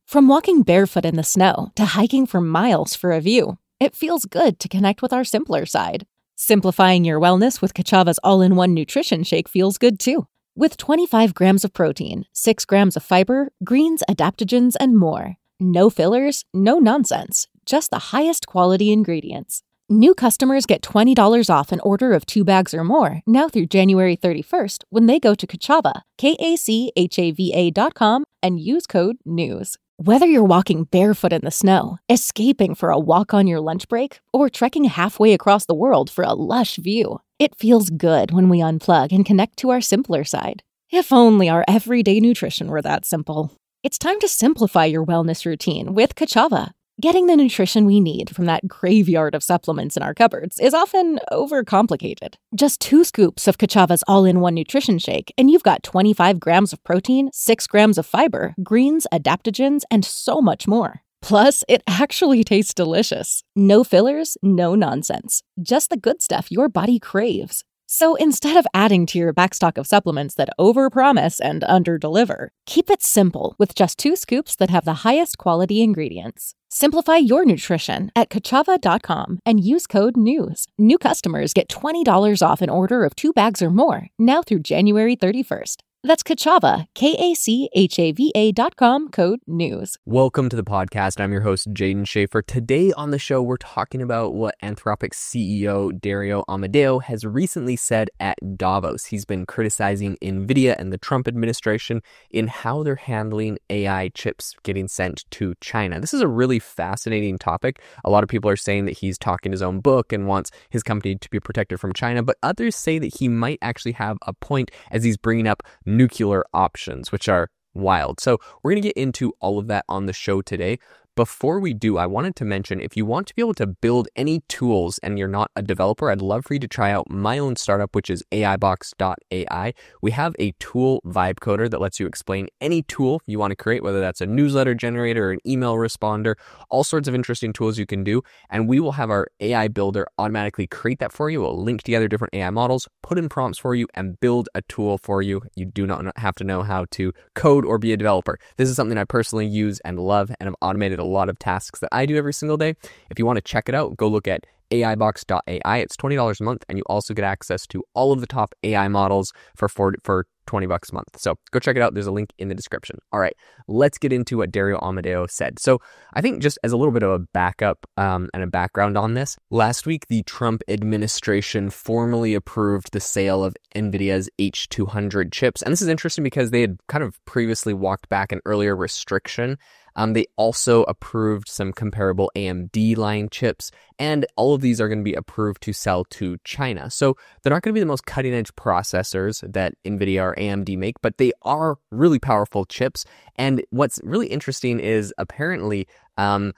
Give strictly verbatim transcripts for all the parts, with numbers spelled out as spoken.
From walking barefoot in the snow to hiking for miles for a view, it feels good to connect with our simpler side. Simplifying your wellness with Kachava's all-in-one nutrition shake feels good too. With twenty-five grams of protein, six grams of fiber, greens, adaptogens, and more. No fillers, no nonsense, just the highest quality ingredients. New customers get twenty dollars off an order of two bags or more now through January thirty-first when they go to Kachava, K A C H A V A dot com, and use code NEWS. Whether you're walking barefoot in the snow, escaping for a walk on your lunch break, or trekking halfway across the world for a lush view, it feels good when we unplug and connect to our simpler side. If only our everyday nutrition were that simple. It's time to simplify your wellness routine with Kachava. Getting the nutrition we need from that graveyard of supplements in our cupboards is often overcomplicated. Just two scoops of Kachava's all-in-one nutrition shake, and you've got twenty-five grams of protein, six grams of fiber, greens, adaptogens, and so much more. Plus, it actually tastes delicious. No fillers, no nonsense. Just the good stuff your body craves. So instead of adding to your backstock of supplements that overpromise and underdeliver, keep it simple with just two scoops that have the highest quality ingredients. Simplify your nutrition at Kachava dot com and use code NEWS. New customers get twenty dollars off an order of two bags or more now through January thirty-first. That's Kachava, K A C H A V A dot com, code NEWS. Welcome to the podcast. I'm your host, Jaden Schaefer. Today on the show, we're talking about what Anthropic's C E O, Dario Amodeo, has recently said at Davos. He's been criticizing NVIDIA and the Trump administration in how they're handling A I chips getting sent to China. This is a really fascinating topic. A lot of people are saying that he's talking his own book and wants his company to be protected from China, but others say that he might actually have a point as he's bringing up nuclear options, which are wild. So we're going to get into all of that on the show today. Before we do, I wanted to mention, if you want to be able to build any tools and you're not a developer, I'd love for you to try out my own startup, which is A I box dot A I. We have a tool vibe coder that lets you explain any tool you want to create, whether that's a newsletter generator, an email responder, all sorts of interesting tools you can do. And we will have our A I builder automatically create that for you. We'll link together different A I models, put in prompts for you, and build a tool for you. You do not have to know how to code or be a developer. This is something I personally use and love, and I've automated a a lot of tasks that I do every single day. If you want to check it out, go look at A I box dot A I. It's twenty dollars a month, and you also get access to all of the top A I models for forty, for twenty bucks a month. So go check it out. There's a link in the description. All right, let's get into what Dario Amodeo said. So I think just as a little bit of a backup um, and a background on this, last week the Trump administration formally approved the sale of NVIDIA's H two hundred chips. And this is interesting because they had kind of previously walked back an earlier restriction. Um, they also approved some comparable A M D line chips, and all of these are going to be approved to sell to China. So they're not going to be the most cutting edge processors that NVIDIA or A M D make, but they are really powerful chips. And what's really interesting is apparently um,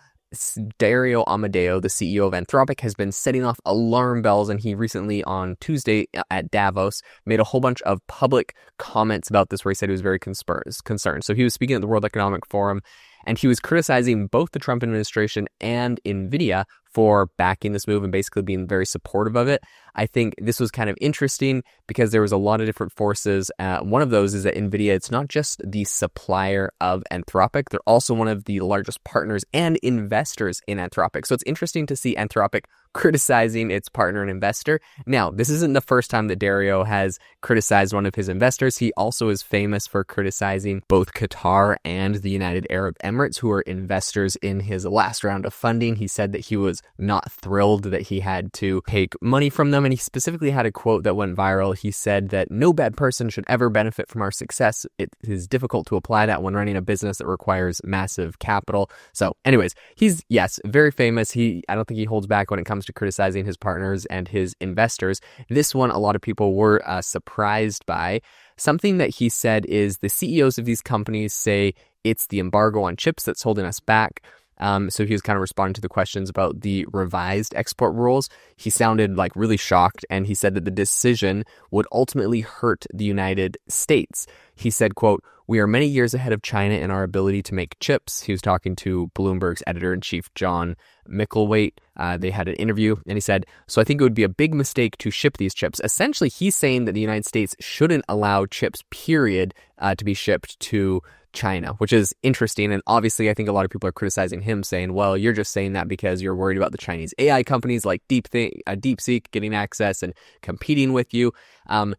Dario Amodeo, the C E O of Anthropic, has been setting off alarm bells, and he recently on Tuesday at Davos made a whole bunch of public comments about this where he said he was very conspir- concerned. So he was speaking at the World Economic Forum, and he was criticizing both the Trump administration and NVIDIA for backing this move and basically being very supportive of it. I think this was kind of interesting because there was a lot of different forces. Uh, one of those is that NVIDIA, it's not just the supplier of Anthropic, they're also one of the largest partners and investors in Anthropic. So it's interesting to see Anthropic criticizing its partner and investor. Now, this isn't the first time that Dario has criticized one of his investors. He also is famous for criticizing both Qatar and the United Arab Emirates, who are investors in his last round of funding. He said that he was not thrilled that he had to take money from them, and he specifically had a quote that went viral. He said that no bad person should ever benefit from our success. It is difficult to apply that when running a business that requires massive capital. So anyways, he's, yes, very famous. He, I don't think he holds back when it comes to criticizing his partners and his investors. This one, a lot of people were uh, surprised by. Something that he said is the C E Os of these companies say it's the embargo on chips that's holding us back. Um, so he was kind of responding to the questions about the revised export rules. He sounded like really shocked, and he said that the decision would ultimately hurt the United States. He said, quote, "We are many years ahead of China in our ability to make chips." He was talking to Bloomberg's editor-in-chief, John Micklethwait. Uh, they had an interview, and he said, "So I think it would be a big mistake to ship these chips." Essentially, he's saying that the United States shouldn't allow chips, period, uh, to be shipped to China, which is interesting. And obviously, I think a lot of people are criticizing him, saying, well, you're just saying that because you're worried about the Chinese A I companies like Deep Think, uh, DeepSeek getting access and competing with you. Um,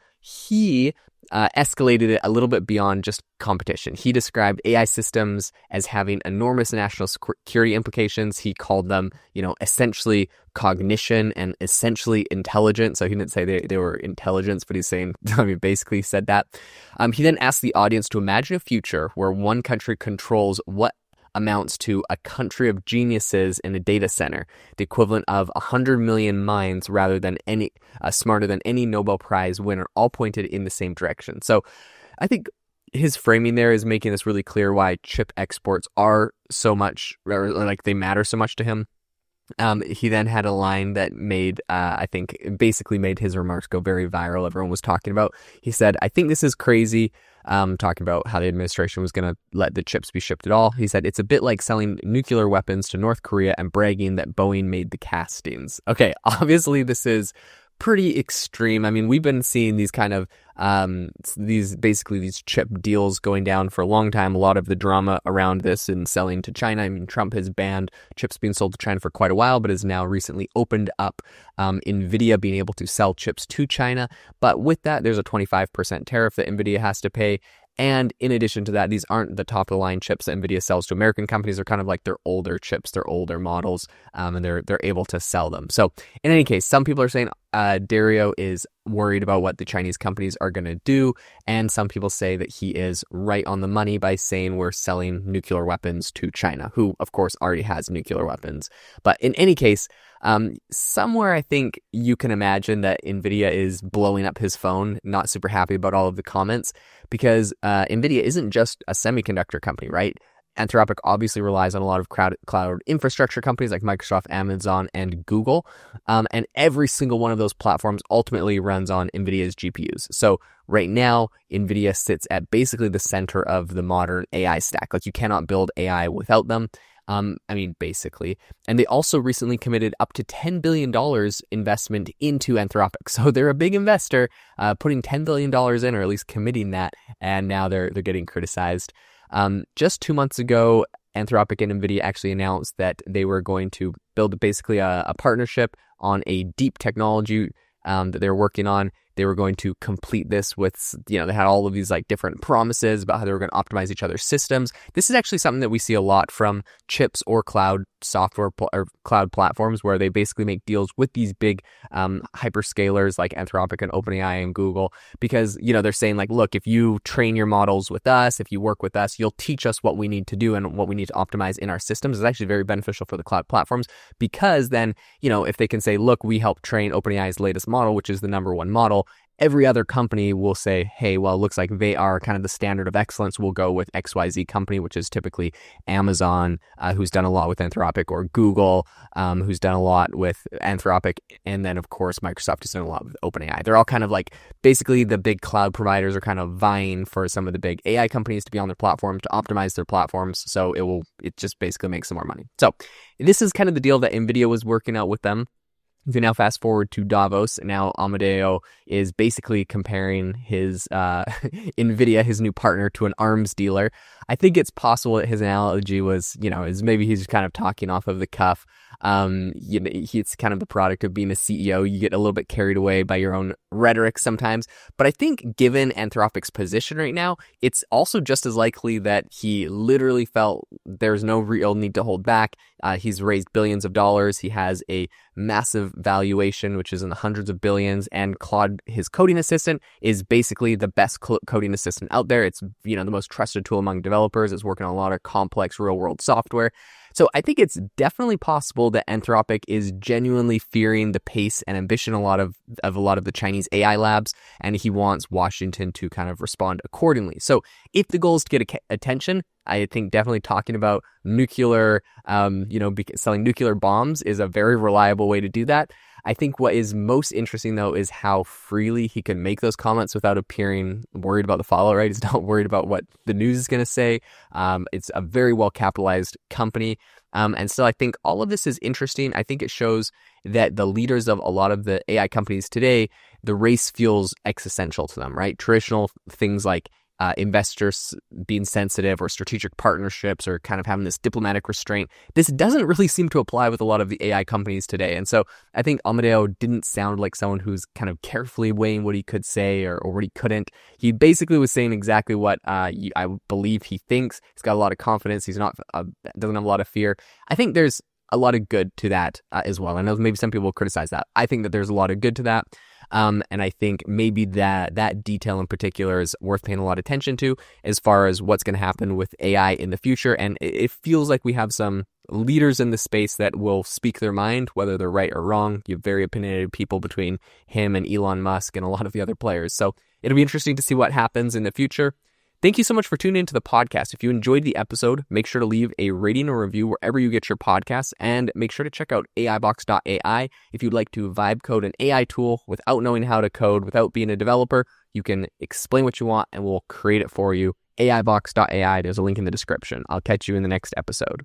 he uh, escalated it a little bit beyond just competition. He described A I systems as having enormous national security implications. He called them, you know, essentially cognition and essentially intelligent. So he didn't say they, they were intelligence, but he's saying, I mean, basically said that. Um, he then asked the audience to imagine a future where one country controls what amounts to a country of geniuses in a data center, the equivalent of one hundred million minds rather than any uh, smarter than any Nobel Prize winner, all pointed in the same direction. So I think his framing there is making this really clear why chip exports are so much, or like they matter so much to him. Um, he then had a line that made, uh, I think, basically made his remarks go very viral. Everyone was talking about. He said, I think this is crazy, um, talking about how the administration was going to let the chips be shipped at all. He said, it's a bit like selling nuclear weapons to North Korea and bragging that Boeing made the castings. Okay, obviously this is pretty extreme. I mean, we've been seeing these kind of um these basically these chip deals going down for a long time. A lot of the drama around this and selling to China. I mean, Trump has banned chips being sold to China for quite a while, but has now recently opened up um, NVIDIA being able to sell chips to China. But with that, there's a twenty-five percent tariff that NVIDIA has to pay. And in addition to that, these aren't the top-of-the-line chips that NVIDIA sells to American companies. They're kind of like their older chips, their older models, um, and they're they're able to sell them. So in any case, some people are saying uh, Dario is worried about what the Chinese companies are going to do, and some people say that he is right on the money by saying we're selling nuclear weapons to China, who, of course, already has nuclear weapons. But in any case, um, somewhere I think you can imagine that NVIDIA is blowing up his phone, not super happy about all of the comments, because uh, NVIDIA isn't just a semiconductor company, right? Anthropic obviously relies on a lot of cloud, cloud infrastructure companies like Microsoft, Amazon, and Google. Um, and every single one of those platforms ultimately runs on NVIDIA's G P Us. So right now, NVIDIA sits at basically the center of the modern A I stack. Like, you cannot build A I without them. Um, I mean, basically. And they also recently committed up to ten billion dollars investment into Anthropic. So they're a big investor, uh, putting ten billion dollars in, or at least committing that. And now they're they're getting criticized. Um, just two months ago, Anthropic and NVIDIA actually announced that they were going to build basically a, a partnership on a deep technology um, that they're working on. They were going to complete this with, you know, they had all of these like different promises about how they were going to optimize each other's systems. This is actually something that we see a lot from chips or cloud software pl- or cloud platforms, where they basically make deals with these big um, hyperscalers like Anthropic and OpenAI and Google, because, you know, they're saying like, look, if you train your models with us, if you work with us, you'll teach us what we need to do and what we need to optimize in our systems. It's actually very beneficial for the cloud platforms, because then, you know, if they can say, look, we helped train OpenAI's latest model, which is the number one model, every other company will say, hey, well, it looks like they are kind of the standard of excellence. We'll go with X Y Z company, which is typically Amazon, uh, who's done a lot with Anthropic, or Google, um, who's done a lot with Anthropic. And then, of course, Microsoft has done a lot with OpenAI. They're all kind of like, basically the big cloud providers are kind of vying for some of the big A I companies to be on their platform, to optimize their platforms. So it will, it just basically makes some more money. So this is kind of the deal that NVIDIA was working out with them. If you now fast forward to Davos, now Amadeo is basically comparing his uh, NVIDIA, his new partner, to an arms dealer. I think it's possible that his analogy was, you know, is maybe he's kind of talking off of the cuff. Um, you know, it's kind of the product of being a C E O. You get a little bit carried away by your own rhetoric sometimes. But I think given Anthropic's position right now, it's also just as likely that he literally felt there's no real need to hold back. Uh, he's raised billions of dollars. He has a massive valuation, which is in the hundreds of billions. And Claude, his coding assistant, is basically the best cl- coding assistant out there. It's, you know, the most trusted tool among developers. It's working on a lot of complex real world software. So I think it's definitely possible that Anthropic is genuinely fearing the pace and ambition a lot of, of a lot of the Chinese A I labs, and he wants Washington to kind of respond accordingly. So if the goal is to get a- attention, I think definitely talking about nuclear, um, you know, be- selling nuclear bombs is a very reliable way to do that. I think what is most interesting, though, is how freely he can make those comments without appearing worried about the follow, right? He's not worried about what the news is going to say. Um, it's a very well-capitalized company. Um, and so I think all of this is interesting. I think it shows that the leaders of a lot of the A I companies today, the race feels existential to them, right? Traditional things like uh, investors being sensitive or strategic partnerships or kind of having this diplomatic restraint. This doesn't really seem to apply with a lot of the A I companies today. And so I think Amadeo didn't sound like someone who's kind of carefully weighing what he could say or, or what he couldn't. He basically was saying exactly what uh, I believe he thinks. He's got a lot of confidence. He's not uh, doesn't have a lot of fear. I think there's a lot of good to that uh, as well. I know maybe some people will criticize that. I think that there's a lot of good to that. Um, and I think maybe that that detail in particular is worth paying a lot of attention to as far as what's going to happen with A I in the future. And it, it feels like we have some leaders in the space that will speak their mind, whether they're right or wrong. You have very opinionated people between him and Elon Musk and a lot of the other players. So it'll be interesting to see what happens in the future. Thank you so much for tuning into the podcast. If you enjoyed the episode, make sure to leave a rating or review wherever you get your podcasts, and make sure to check out A I box dot A I. If you'd like to vibe code an A I tool without knowing how to code, without being a developer, you can explain what you want and we'll create it for you. A I box dot A I, there's a link in the description. I'll catch you in the next episode.